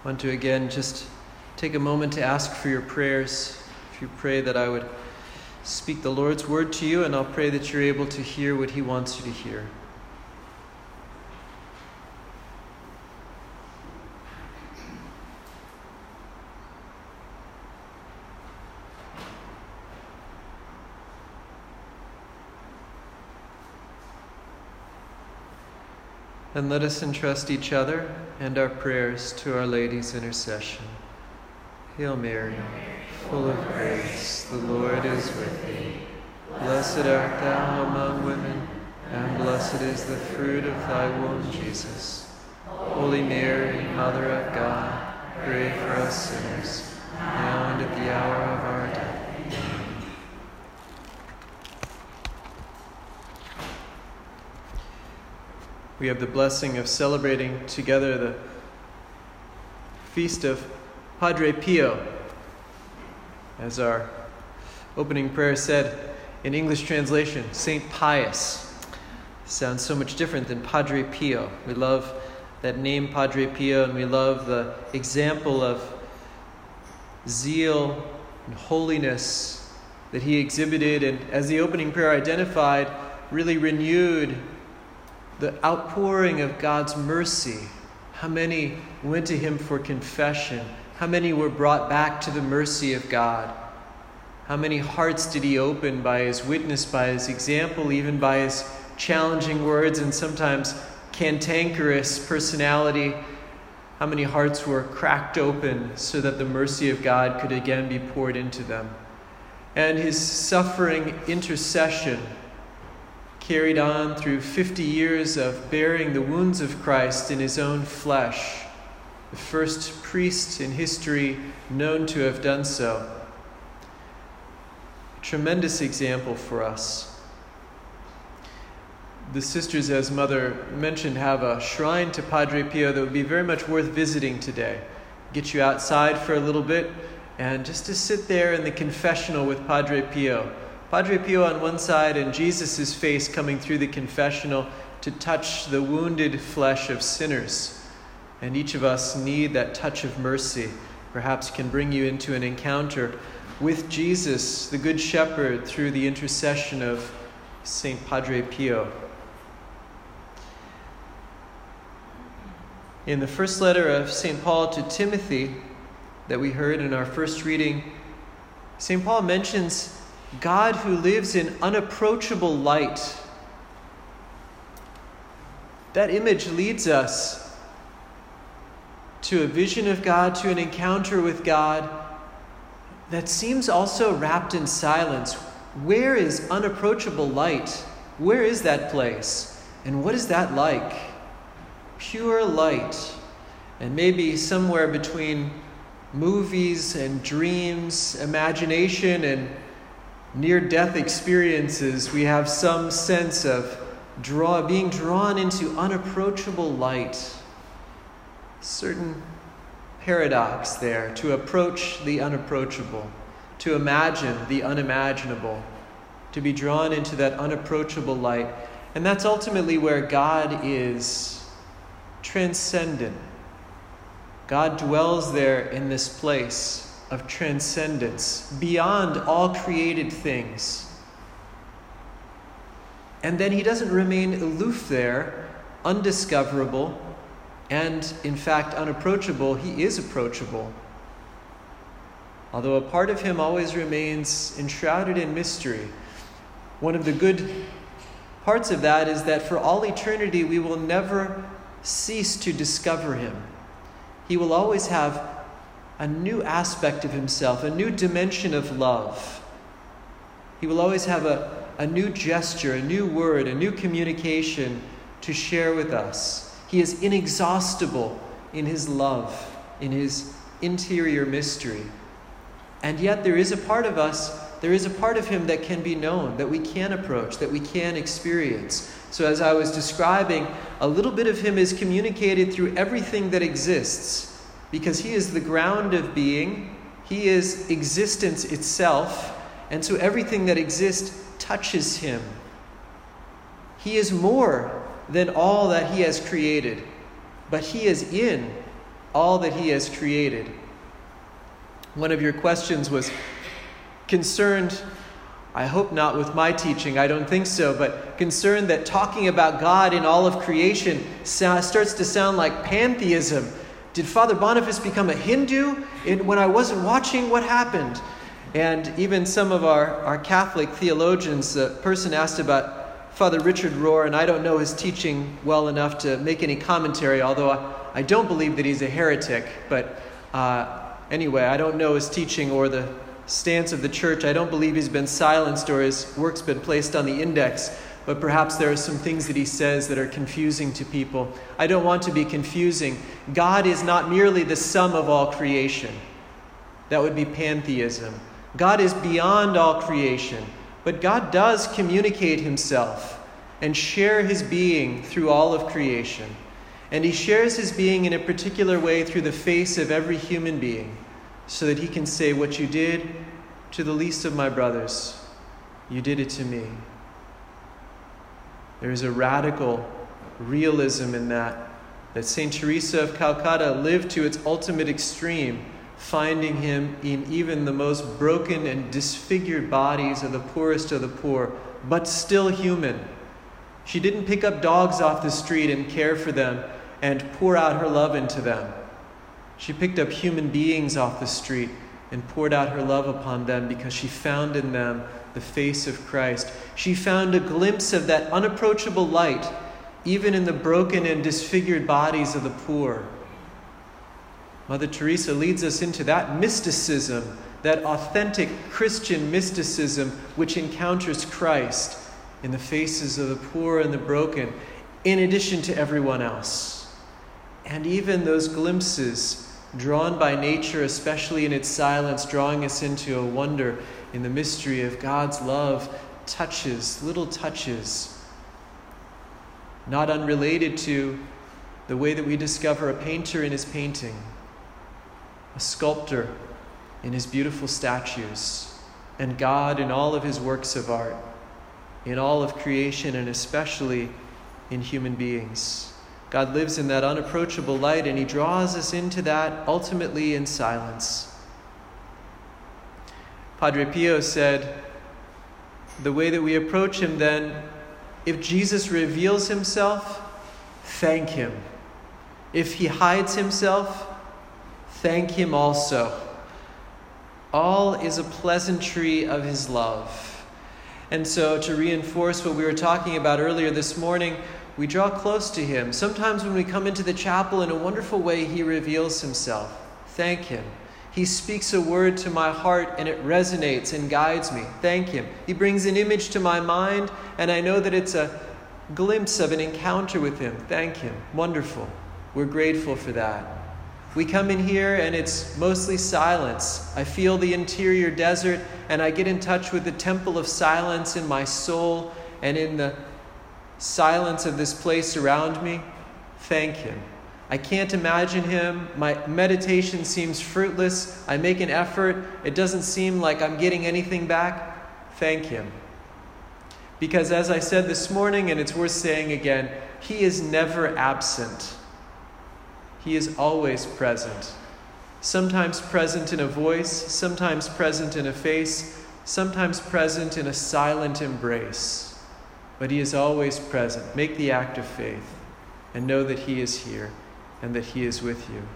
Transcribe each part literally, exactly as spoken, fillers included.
want to again just take a moment to ask for your prayers. If you pray that I would speak the Lord's word to you, and I'll pray that you're able to hear what he wants you to hear. And let us entrust each other and our prayers to Our Lady's intercession. Hail Mary, full of grace, the Lord is with thee. Blessed art thou among women, and blessed is the fruit of thy womb, Jesus. Holy Mary, Mother of God, pray for us sinners, now and at the hour of our death. We have the blessing of celebrating together the feast of Padre Pio. As our opening prayer said in English translation, Saint Pius. Sounds so much different than Padre Pio. We love that name, Padre Pio, and we love the example of zeal and holiness that he exhibited, and as the opening prayer identified, really renewed the outpouring of God's mercy. How many went to him for confession? How many were brought back to the mercy of God? How many hearts did he open by his witness, by his example, even by his challenging words and sometimes cantankerous personality? How many hearts were cracked open so that the mercy of God could again be poured into them? And his suffering intercession carried on through fifty years of bearing the wounds of Christ in his own flesh, the first priest in history known to have done so. A tremendous example for us. The sisters, as Mother mentioned, have a shrine to Padre Pio that would be very much worth visiting today. Get you outside for a little bit and just to sit there in the confessional with Padre Pio. Padre Pio on one side and Jesus' face coming through the confessional to touch the wounded flesh of sinners. And each of us need that touch of mercy. Perhaps can bring you into an encounter with Jesus, the Good Shepherd, through the intercession of Saint Padre Pio. In the first letter of Saint Paul to Timothy that we heard in our first reading, Saint Paul mentions God who lives in unapproachable light. That image leads us to a vision of God, to an encounter with God that seems also wrapped in silence. Where is unapproachable light? Where is that place? And what is that like? Pure light. And maybe somewhere between movies and dreams, imagination and near-death experiences, we have some sense of draw, being drawn into unapproachable light. Certain paradox there, to approach the unapproachable, to imagine the unimaginable, to be drawn into that unapproachable light. And that's ultimately where God is, transcendent. God dwells there in this place of transcendence, beyond all created things. And then he doesn't remain aloof there, undiscoverable, and in fact unapproachable. He is approachable. Although a part of him always remains enshrouded in mystery. One of the good parts of that is that for all eternity we will never cease to discover him. He will always have a new aspect of himself, a new dimension of love. He will always have a, a new gesture, a new word, a new communication to share with us. He is inexhaustible in his love, in his interior mystery. And yet there is a part of us, there is a part of him that can be known, that we can approach, that we can experience. So as I was describing, a little bit of him is communicated through everything that exists, because he is the ground of being, he is existence itself, and so everything that exists touches him. He is more than all that he has created, but he is in all that he has created. One of your questions was concerned, I hope not with my teaching, I don't think so, but concerned that talking about God in all of creation starts to sound like pantheism. Did Father Boniface become a Hindu? And when I wasn't watching, what happened? And even some of our, our Catholic theologians, a person asked about Father Richard Rohr, and I don't know his teaching well enough to make any commentary, although I, I don't believe that he's a heretic. But uh, anyway, I don't know his teaching or the stance of the church. I don't believe he's been silenced or his work's been placed on the index, but perhaps there are some things that he says that are confusing to people. I don't want to be confusing. God is not merely the sum of all creation. That would be pantheism. God is beyond all creation, but God does communicate himself and share his being through all of creation. And he shares his being in a particular way through the face of every human being, so that he can say, what you did to the least of my brothers, you did it to me. There is a radical realism in that, that Saint Teresa of Calcutta lived to its ultimate extreme, finding him in even the most broken and disfigured bodies of the poorest of the poor, but still human. She didn't pick up dogs off the street and care for them and pour out her love into them. She picked up human beings off the street and poured out her love upon them because she found in them the face of Christ. She found a glimpse of that unapproachable light, even in the broken and disfigured bodies of the poor. Mother Teresa leads us into that mysticism, that authentic Christian mysticism which encounters Christ in the faces of the poor and the broken, in addition to everyone else. And even those glimpses drawn by nature, especially in its silence, drawing us into a wonder in the mystery of God's love, touches, little touches, not unrelated to the way that we discover a painter in his painting, a sculptor in his beautiful statues, and God in all of his works of art, in all of creation, and especially in human beings. God lives in that unapproachable light, and he draws us into that ultimately in silence. Padre Pio said, the way that we approach him then, if Jesus reveals himself, thank him. If he hides himself, thank him also. All is a pleasantry of his love. And so to reinforce what we were talking about earlier this morning, we draw close to him. Sometimes when we come into the chapel, in a wonderful way, he reveals himself. Thank him. He speaks a word to my heart and it resonates and guides me. Thank him. He brings an image to my mind and I know that it's a glimpse of an encounter with him. Thank him. Wonderful. We're grateful for that. We come in here and it's mostly silence. I feel the interior desert and I get in touch with the temple of silence in my soul and in the silence of this place around me. Thank him. I can't imagine him. My meditation seems fruitless. I make an effort. It doesn't seem like I'm getting anything back. Thank him. Because as I said this morning, and it's worth saying again, he is never absent. He is always present. Sometimes present in a voice, sometimes present in a face, sometimes present in a silent embrace. But he is always present. Make the act of faith and know that he is here and that he is with you.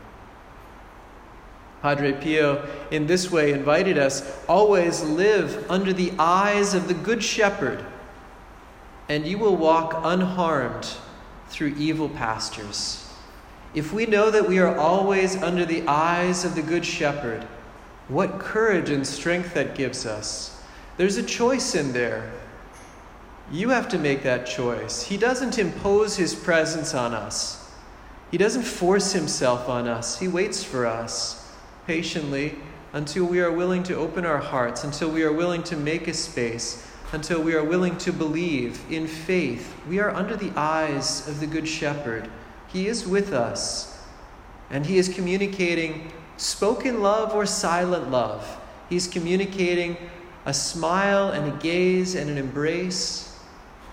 Padre Pio, in this way, invited us, always live under the eyes of the Good Shepherd, and you will walk unharmed through evil pastures. If we know that we are always under the eyes of the Good Shepherd, what courage and strength that gives us. There's a choice in there. You have to make that choice. He doesn't impose his presence on us. He doesn't force himself on us. He waits for us patiently until we are willing to open our hearts, until we are willing to make a space, until we are willing to believe in faith. We are under the eyes of the Good Shepherd. He is with us, and he is communicating spoken love or silent love. He's communicating a smile and a gaze and an embrace.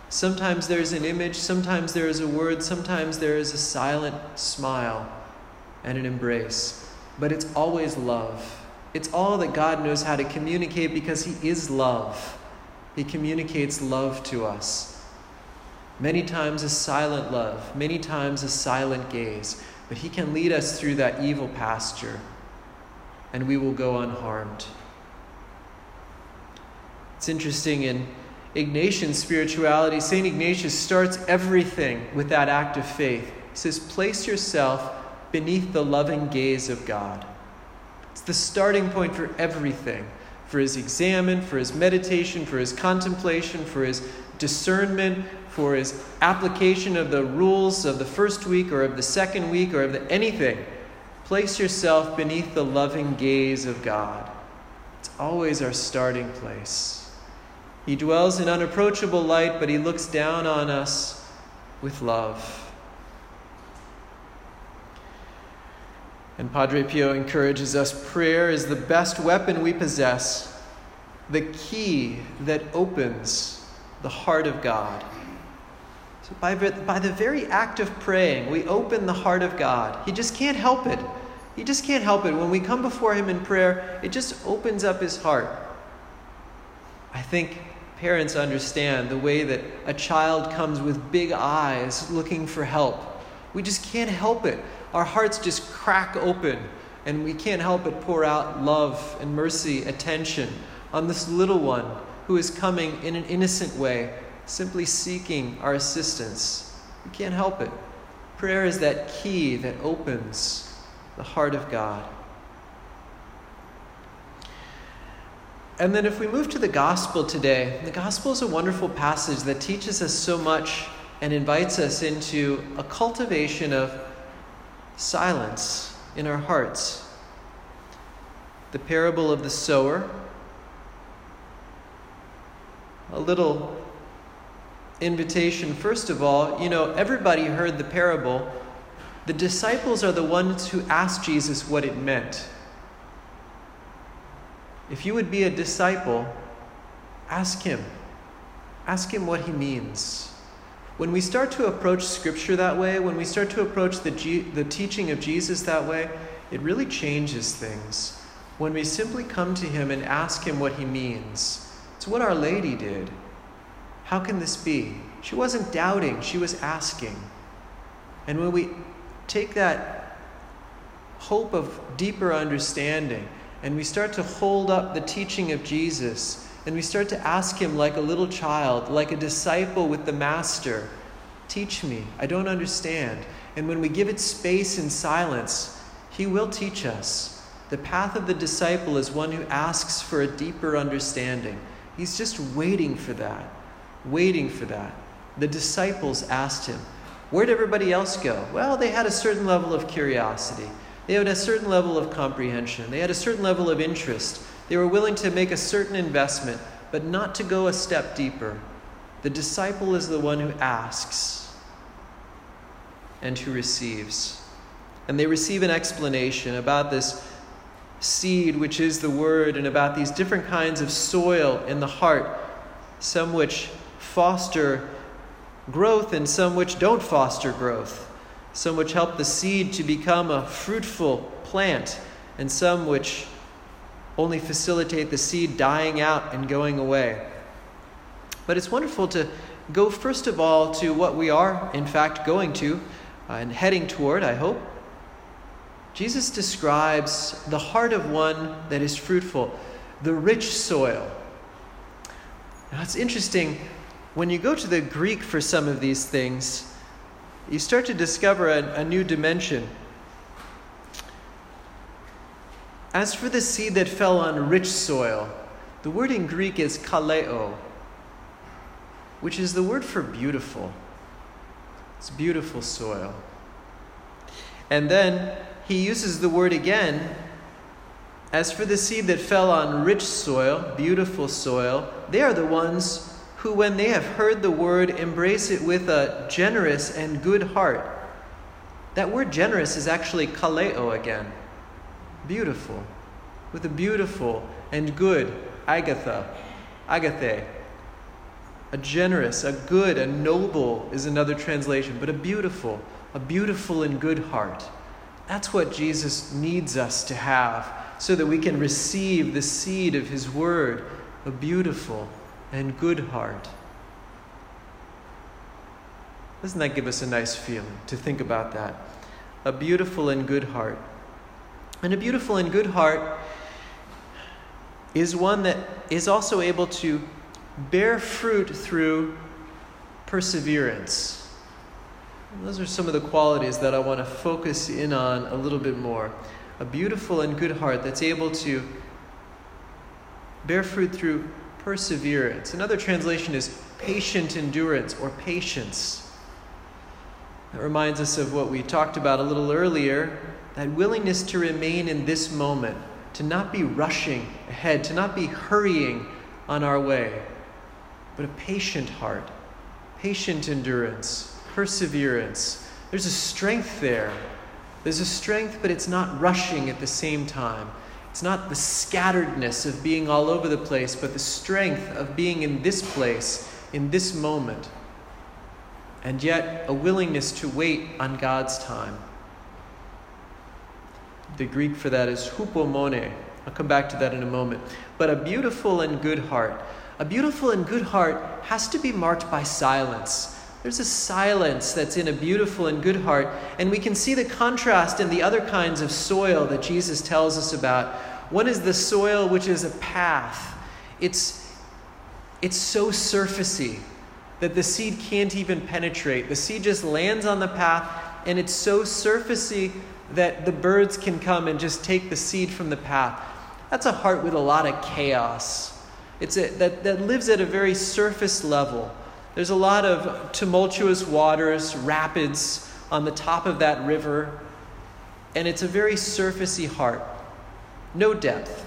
Sometimes there's an image, sometimes there is a word, sometimes there is a silent smile. and an embrace, but it's always love. It's all that God knows how to communicate because he is love. He communicates love to us. Many times a silent love, many times a silent gaze, but he can lead us through that evil pasture, and we will go unharmed. It's interesting, in Ignatian spirituality, Saint Ignatius starts everything with that act of faith. He says, place yourself beneath the loving gaze of God. It's the starting point for everything, for his examen, for his meditation, for his contemplation, for his discernment, for his application of the rules of the first week or of the second week or of the, anything. Place yourself beneath the loving gaze of God. It's always our starting place. He dwells in unapproachable light, but he looks down on us with love. And Padre Pio encourages us, prayer is the best weapon we possess, the key that opens the heart of God. So by, by the very act of praying, we open the heart of God. He just can't help it. He just can't help it. When we come before him in prayer, it just opens up his heart. I think parents understand the way that a child comes with big eyes looking for help. We just can't help it. Our hearts just crack open, and we can't help but pour out love and mercy, attention on this little one who is coming in an innocent way, simply seeking our assistance. We can't help it. Prayer is that key that opens the heart of God. And then if we move to the gospel today, the gospel is a wonderful passage that teaches us so much and invites us into a cultivation of silence in our hearts. The parable of the sower, a little invitation. First of all, you know, everybody heard the parable. The disciples are the ones who asked Jesus what it meant. If you would be a disciple, ask him. Ask him what he means. When we start to approach Scripture that way, when we start to approach the, G- the teaching of Jesus that way, it really changes things. When we simply come to him and ask him what he means. It's what Our Lady did. How can this be? She wasn't doubting, she was asking. And when we take that hope of deeper understanding and we start to hold up the teaching of Jesus, and we start to ask him like a little child, like a disciple with the master, teach me, I don't understand. And when we give it space and silence, he will teach us. The path of the disciple is one who asks for a deeper understanding. He's just waiting for that, waiting for that. The disciples asked him, where'd everybody else go? Well, they had a certain level of curiosity. They had a certain level of comprehension. They had a certain level of interest. They were willing to make a certain investment, but not to go a step deeper. The disciple is the one who asks and who receives. And they receive an explanation about this seed, which is the word, and about these different kinds of soil in the heart, some which foster growth and some which don't foster growth, some which help the seed to become a fruitful plant, and some which only facilitate the seed dying out and going away. But it's wonderful to go first of all to what we are, in fact, going to uh, and heading toward, I hope. Jesus describes the heart of one that is fruitful, the rich soil. Now it's interesting, when you go to the Greek for some of these things, you start to discover a, a new dimension. As for the seed that fell on rich soil, the word in Greek is kaleo, which is the word for beautiful. It's beautiful soil. And then he uses the word again. As for the seed that fell on rich soil, beautiful soil, they are the ones who, when they have heard the word, embrace it with a generous and good heart. That word generous is actually kaleo again. Beautiful. With a beautiful and good, agatha, agathe. A generous, a good, a noble is another translation, but a beautiful, a beautiful and good heart. That's what Jesus needs us to have so that we can receive the seed of his word, a beautiful and good heart. Doesn't that give us a nice feeling to think about that? A beautiful and good heart. And a beautiful and good heart is one that is also able to bear fruit through perseverance. And those are some of the qualities that I want to focus in on a little bit more. A beautiful and good heart that's able to bear fruit through perseverance. Another translation is patient endurance or patience. That reminds us of what we talked about a little earlier, that willingness to remain in this moment, to not be rushing ahead, to not be hurrying on our way, but a patient heart, patient endurance, perseverance. There's a strength there. There's a strength, but it's not rushing at the same time. It's not the scatteredness of being all over the place, but the strength of being in this place, in this moment. And yet a willingness to wait on God's time. The Greek for that is hupomone. I'll come back to that in a moment. But a beautiful and good heart. A beautiful and good heart has to be marked by silence. There's a silence that's in a beautiful and good heart, and we can see the contrast in the other kinds of soil that Jesus tells us about. One is the soil which is a path. It's, it's so surfacey that the seed can't even penetrate. The seed just lands on the path, and it's so surfacey that the birds can come and just take the seed from the path. That's a heart with a lot of chaos. It's a, that, that lives at a very surface level. There's a lot of tumultuous waters, rapids on the top of that river, and it's a very surfacey heart. No depth.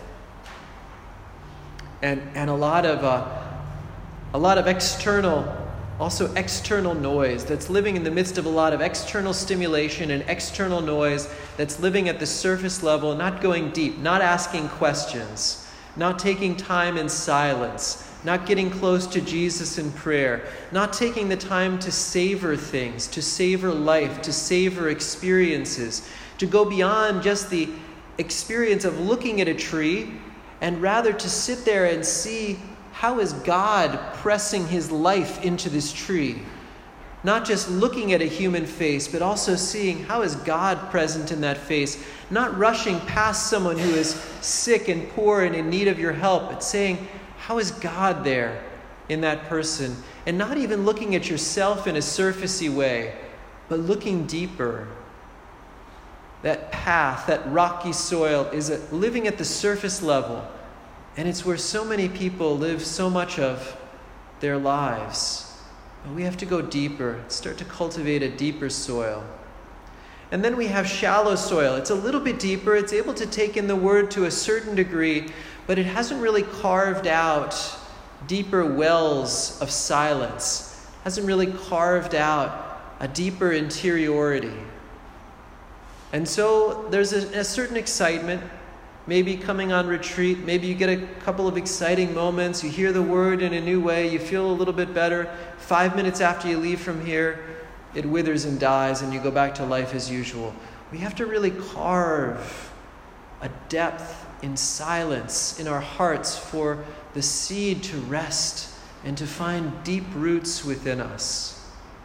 And, and a lot of uh, a lot of external Also external noise that's living in the midst of a lot of external stimulation and external noise that's living at the surface level, not going deep, not asking questions, not taking time in silence, not getting close to Jesus in prayer, not taking the time to savor things, to savor life, to savor experiences, to go beyond just the experience of looking at a tree and rather to sit there and see, how is God pressing his life into this tree? Not just looking at a human face, but also seeing how is God present in that face? Not rushing past someone who is sick and poor and in need of your help, but saying, how is God there in that person? And not even looking at yourself in a surfacey way, but looking deeper. That path, that rocky soil is living at the surface level. And it's where so many people live so much of their lives. But we have to go deeper, start to cultivate a deeper soil. And then we have shallow soil. It's a little bit deeper. It's able to take in the word to a certain degree, but it hasn't really carved out deeper wells of silence. Hasn't really carved out a deeper interiority. And so there's a, a certain excitement. Maybe coming on retreat, maybe you get a couple of exciting moments, you hear the word in a new way, you feel a little bit better. Five minutes after you leave from here, it withers and dies and you go back to life as usual. We have to really carve a depth in silence in our hearts for the seed to rest and to find deep roots within us.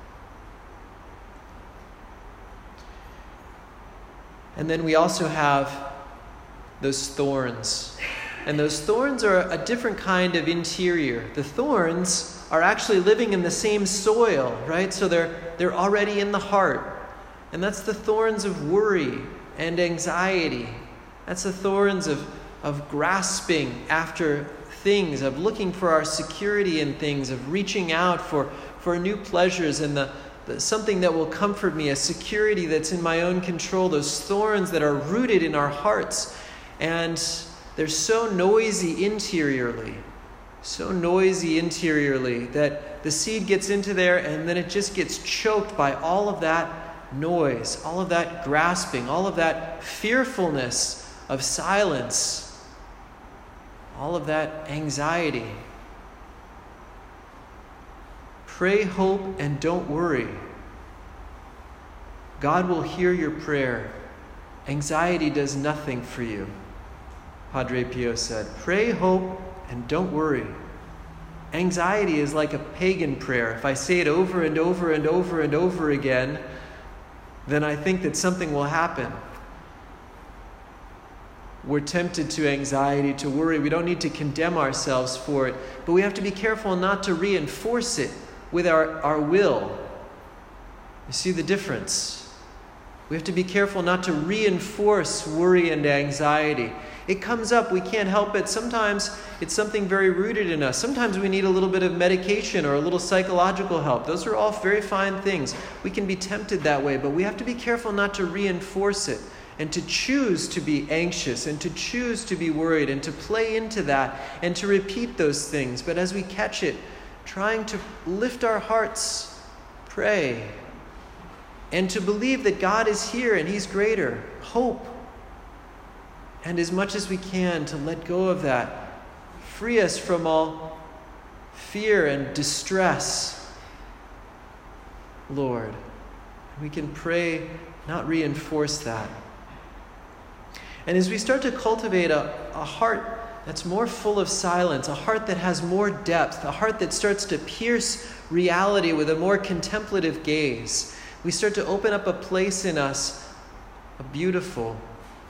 And then we also have those thorns. And those thorns are a different kind of interior. The thorns are actually living in the same soil, right? So they're they're already in the heart. And that's the thorns of worry and anxiety. That's the thorns of, of grasping after things, of looking for our security in things, of reaching out for, for new pleasures and the, the something that will comfort me, a security that's in my own control, those thorns that are rooted in our hearts. And they're so noisy interiorly, so noisy interiorly that the seed gets into there and then it just gets choked by all of that noise, all of that grasping, all of that fearfulness of silence, all of that anxiety. Pray, hope, and don't worry. God will hear your prayer. Anxiety does nothing for you. Padre Pio said, pray, hope, and don't worry. Anxiety is like a pagan prayer. If I say it over and over and over and over again, then I think that something will happen. We're tempted to anxiety, to worry. We don't need to condemn ourselves for it, but we have to be careful not to reinforce it with our, our will. You see the difference? We have to be careful not to reinforce worry and anxiety. It comes up, we can't help it. Sometimes it's something very rooted in us. Sometimes we need a little bit of medication or a little psychological help. Those are all very fine things. We can be tempted that way, but we have to be careful not to reinforce it and to choose to be anxious and to choose to be worried and to play into that and to repeat those things. But as we catch it, trying to lift our hearts, pray, and to believe that God is here and He's greater. Hope. And as much as we can to let go of that. Free us from all fear and distress, Lord. We can pray, not reinforce that. And as we start to cultivate a, a heart that's more full of silence, a heart that has more depth, a heart that starts to pierce reality with a more contemplative gaze, we start to open up a place in us, a beautiful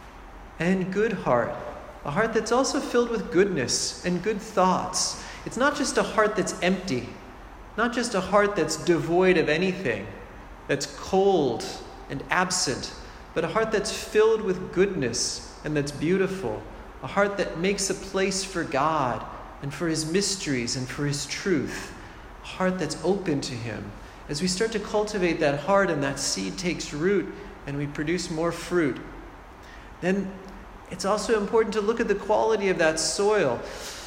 and good heart, a heart that's also filled with goodness and good thoughts. It's not just a heart that's empty, not just a heart that's devoid of anything, that's cold and absent, but a heart that's filled with goodness and that's beautiful, a heart that makes a place for God and for His mysteries and for His truth, a heart that's open to Him. As we start to cultivate that heart and that seed takes root and we produce more fruit, then it's also important to look at the quality of that soil.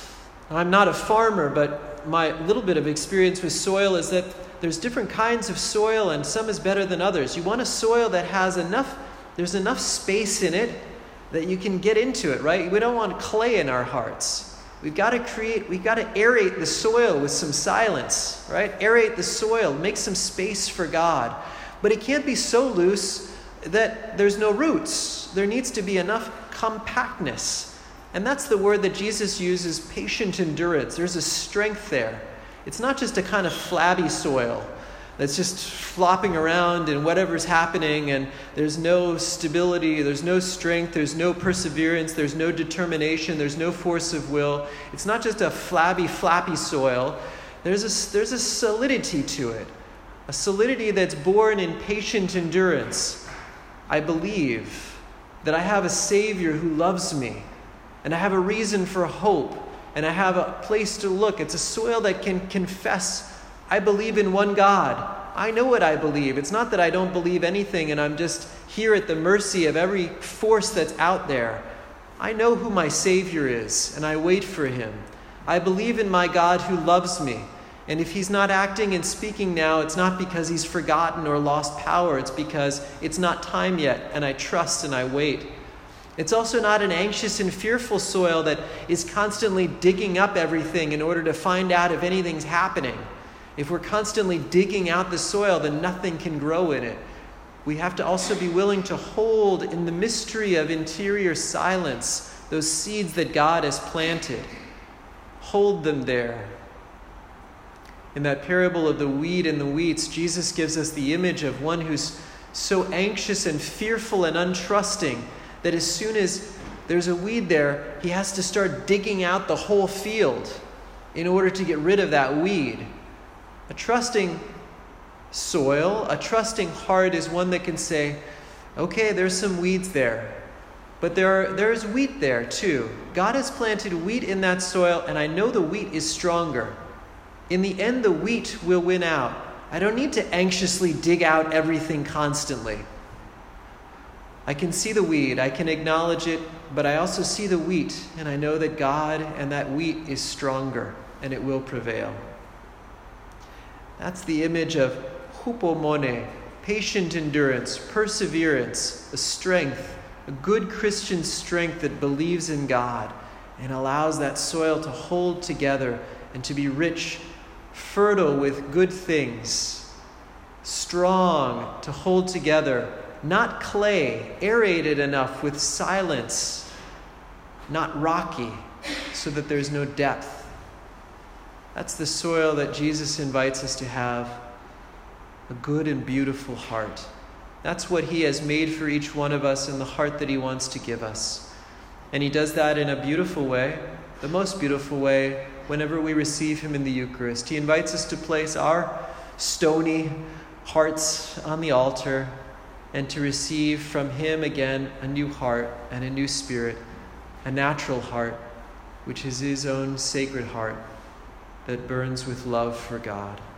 I'm not a farmer, but my little bit of experience with soil is that there's different kinds of soil and some is better than others. You want a soil that has enough, there's enough space in it that you can get into it, right? We don't want clay in our hearts. We've got to create, we've got to aerate the soil with some silence, right? Aerate the soil, make some space for God. But it can't be so loose that there's no roots. There needs to be enough compactness. And that's the word that Jesus uses, patient endurance. There's a strength there. It's not just a kind of flabby soil that's just flopping around and whatever's happening and there's no stability, there's no strength, there's no perseverance, there's no determination, there's no force of will. It's not just a flabby, flappy soil. There's a, there's a solidity to it, a solidity that's born in patient endurance. I believe that I have a Savior who loves me, and I have a reason for hope, and I have a place to look. It's a soil that can confess, I believe in one God. I know what I believe. It's not that I don't believe anything and I'm just here at the mercy of every force that's out there. I know who my Savior is, and I wait for Him. I believe in my God who loves me. And if He's not acting and speaking now, it's not because He's forgotten or lost power. It's because it's not time yet, and I trust and I wait. It's also not an anxious and fearful soil that is constantly digging up everything in order to find out if anything's happening. If we're constantly digging out the soil, then nothing can grow in it. We have to also be willing to hold in the mystery of interior silence those seeds that God has planted. Hold them there. In that parable of the weed and the wheats, Jesus gives us the image of one who's so anxious and fearful and untrusting that as soon as there's a weed there, he has to start digging out the whole field in order to get rid of that weed. A trusting soil, a trusting heart is one that can say, okay, there's some weeds there, but there are, there's wheat there too. God has planted wheat in that soil, and I know the wheat is stronger. In the end, the wheat will win out. I don't need to anxiously dig out everything constantly. I can see the weed, I can acknowledge it, but I also see the wheat, and I know that God and that wheat is stronger, and it will prevail. That's the image of hupomone, patient endurance, perseverance, a strength, a good Christian strength that believes in God and allows that soil to hold together and to be rich, fertile with good things, strong to hold together not clay, aerated enough with silence, not rocky, so that there's no depth. That's the soil that Jesus invites us to have, a good and beautiful heart. That's what he has made for each one of us in the heart that he wants to give us. And he does that in a beautiful way, the most beautiful way, whenever we receive him in the Eucharist. He invites us to place our stony hearts on the altar and to receive from him again a new heart and a new spirit, a natural heart, which is his own sacred heart that burns with love for God.